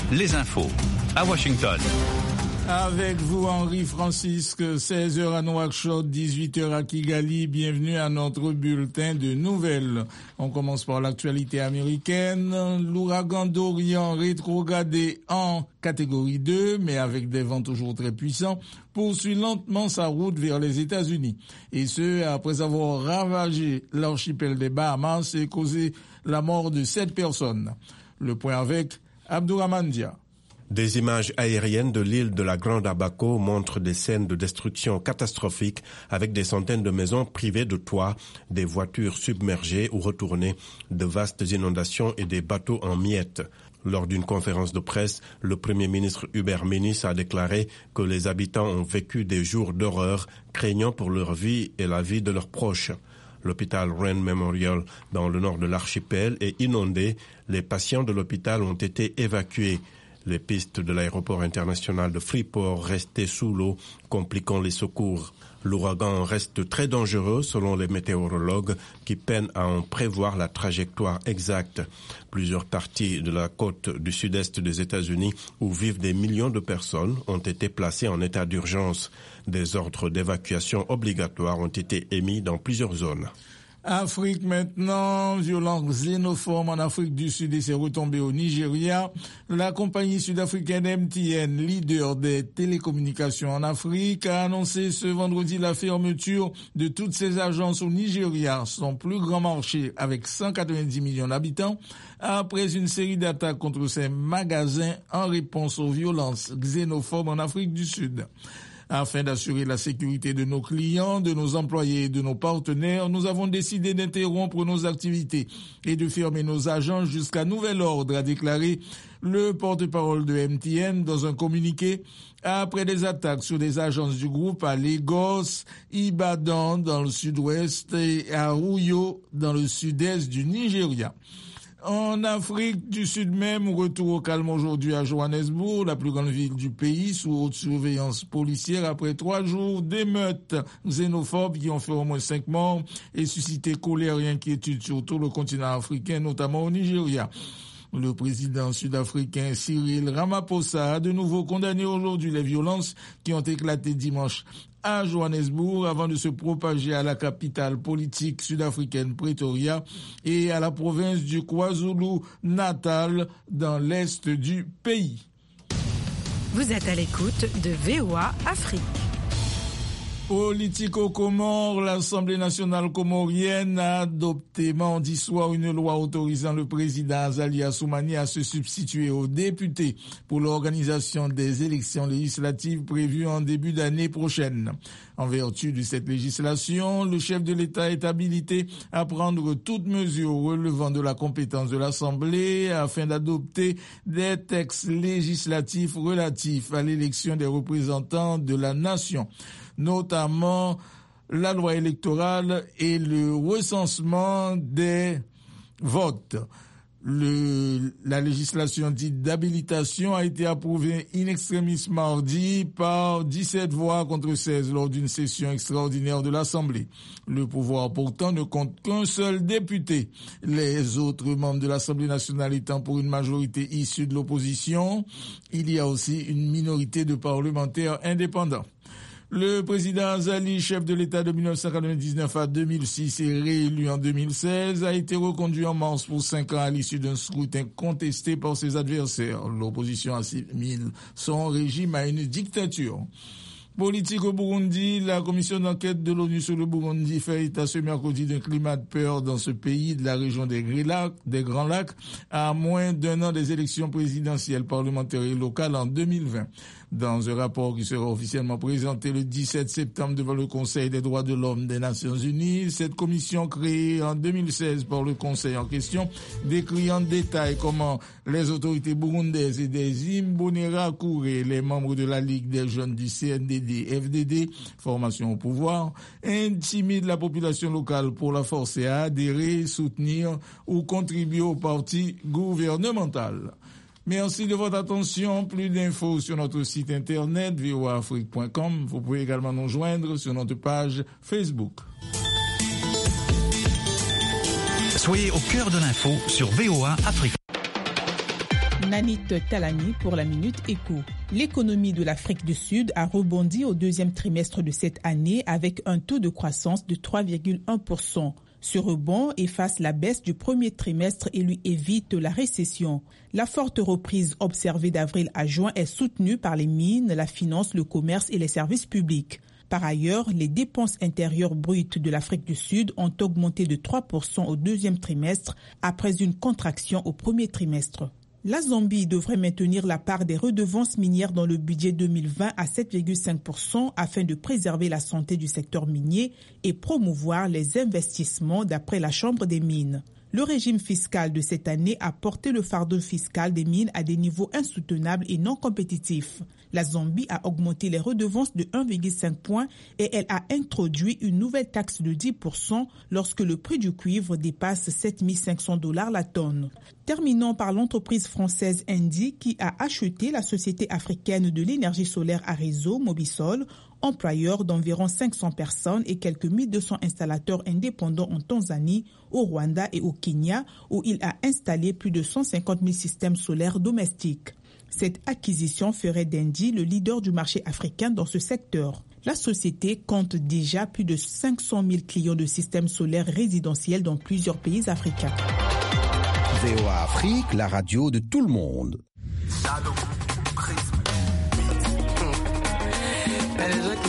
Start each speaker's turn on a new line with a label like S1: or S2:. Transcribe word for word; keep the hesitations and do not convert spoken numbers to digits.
S1: les infos à Washington.
S2: Avec vous, Henri Francisque, seize heures à Nouakchott, dix-huit heures à Kigali. Bienvenue à notre bulletin de nouvelles. On commence par l'actualité américaine. L'ouragan Dorian, rétrogradé en catégorie deux, mais avec des vents toujours très puissants, poursuit lentement sa route vers les États-Unis. Et ce, après avoir ravagé l'archipel des Bahamas et causé la mort de sept personnes. Le point avec Abdourahmane Dia.
S3: Des images aériennes de l'île de la Grande Abaco montrent des scènes de destruction catastrophiques avec des centaines de maisons privées de toit, des voitures submergées ou retournées, de vastes inondations et des bateaux en miettes. Lors d'une conférence de presse, le Premier ministre Hubert Minnis a déclaré que les habitants ont vécu des jours d'horreur, craignant pour leur vie et la vie de leurs proches. L'hôpital Wren Memorial dans le nord de l'archipel est inondé. Les patients de l'hôpital ont été évacués. Les pistes de l'aéroport international de Freeport restaient sous l'eau, compliquant les secours. L'ouragan reste très dangereux selon les météorologues qui peinent à en prévoir la trajectoire exacte. Plusieurs parties de la côte du sud-est des États-Unis où vivent des millions de personnes ont été placées en état d'urgence. Des ordres d'évacuation obligatoires ont été émis dans plusieurs zones.
S2: Afrique maintenant, violence xénophobe en Afrique du Sud et ses retombées au Nigeria. La compagnie sud-africaine M T N, leader des télécommunications en Afrique, a annoncé ce vendredi la fermeture de toutes ses agences au Nigeria, son plus grand marché avec cent quatre-vingt-dix millions d'habitants, après une série d'attaques contre ses magasins en réponse aux violences xénophobes en Afrique du Sud. Afin d'assurer la sécurité de nos clients, de nos employés et de nos partenaires, nous avons décidé d'interrompre nos activités et de fermer nos agences jusqu'à nouvel ordre, a déclaré le porte-parole de M T N dans un communiqué après des attaques sur des agences du groupe à Lagos, Ibadan dans le sud-ouest et à Uyo dans le sud-est du Nigeria. En Afrique du Sud même, retour au calme aujourd'hui à Johannesburg, la plus grande ville du pays, sous haute surveillance policière après trois jours d'émeutes xénophobes qui ont fait au moins cinq morts et suscité colère et inquiétude sur tout le continent africain, notamment au Nigeria. Le président sud-africain Cyril Ramaphosa a de nouveau condamné aujourd'hui les violences qui ont éclaté dimanche à Johannesburg avant de se propager à la capitale politique sud-africaine Pretoria et à la province du KwaZulu-Natal dans l'est du pays.
S4: Vous êtes à l'écoute de V O A Afrique.
S2: Politique aux Comores, l'Assemblée nationale comorienne a adopté mardi soir une loi autorisant le président Azali Assoumani à se substituer aux députés pour l'organisation des élections législatives prévues en début d'année prochaine. En vertu de cette législation, le chef de l'État est habilité à prendre toute mesure relevant de la compétence de l'Assemblée afin d'adopter des textes législatifs relatifs à l'élection des représentants de la nation, notamment la loi électorale et le recensement des votes. Le, la législation dite d'habilitation a été approuvée in extremis mardi par dix-sept voix contre seize lors d'une session extraordinaire de l'Assemblée. Le pouvoir pourtant ne compte qu'un seul député, les autres membres de l'Assemblée nationale étant pour une majorité issue de l'opposition. Il y a aussi une minorité de parlementaires indépendants. Le président Azali, chef de l'État de dix-neuf cent quatre-vingt-dix-neuf à deux mille six et réélu en deux mille seize, a été reconduit en mars pour cinq ans à l'issue d'un scrutin contesté par ses adversaires. L'opposition assimile son régime à une dictature. Politique au Burundi, la commission d'enquête de l'ONU sur le Burundi fait état ce mercredi d'un climat de peur dans ce pays de la région des Grands Lacs à moins d'un an des élections présidentielles, parlementaires et locales en deux mille vingt. Dans un rapport qui sera officiellement présenté le dix-sept septembre devant le Conseil des droits de l'homme des Nations Unies, cette commission créée en deux mille seize par le Conseil en question décrit en détail comment les autorités burundaises et des Imbonerakure, les membres de la Ligue des jeunes du C N D D F D D, formation au pouvoir, intimident la population locale pour la forcer à adhérer, soutenir ou contribuer au parti gouvernemental. Merci de votre attention. Plus d'infos sur notre site internet v o a afrique point com. Vous pouvez également nous joindre sur notre page Facebook.
S1: Soyez au cœur de l'info sur V O A Afrique.
S5: Nanit Talani pour la Minute Éco. L'économie de l'Afrique du Sud a rebondi au deuxième trimestre de cette année avec un taux de croissance de trois virgule un pour cent. Ce rebond efface la baisse du premier trimestre et lui évite la récession. La forte reprise observée d'avril à juin est soutenue par les mines, la finance, le commerce et les services publics. Par ailleurs, les dépenses intérieures brutes de l'Afrique du Sud ont augmenté de trois pour cent au deuxième trimestre après une contraction au premier trimestre. La Zambie devrait maintenir la part des redevances minières dans le budget deux mille vingt à sept virgule cinq pour cent afin de préserver la santé du secteur minier et promouvoir les investissements d'après la Chambre des mines. Le régime fiscal de cette année a porté le fardeau fiscal des mines à des niveaux insoutenables et non compétitifs. La Zambie a augmenté les redevances de un virgule cinq points et elle a introduit une nouvelle taxe de dix pour cent lorsque le prix du cuivre dépasse sept mille cinq cents dollars la tonne. Terminons par l'entreprise française Endy qui a acheté la société africaine de l'énergie solaire à réseau, Mobisol, employeur d'environ cinq cents personnes et quelques mille deux cents installateurs indépendants en Tanzanie, au Rwanda et au Kenya, où il a installé plus de cent cinquante mille systèmes solaires domestiques. Cette acquisition ferait d'Endy le leader du marché africain dans ce secteur. La société compte déjà plus de cinq cent mille clients de systèmes solaires résidentiels dans plusieurs pays africains.
S6: V O A Afrique, la radio de tout le monde.
S7: Elle est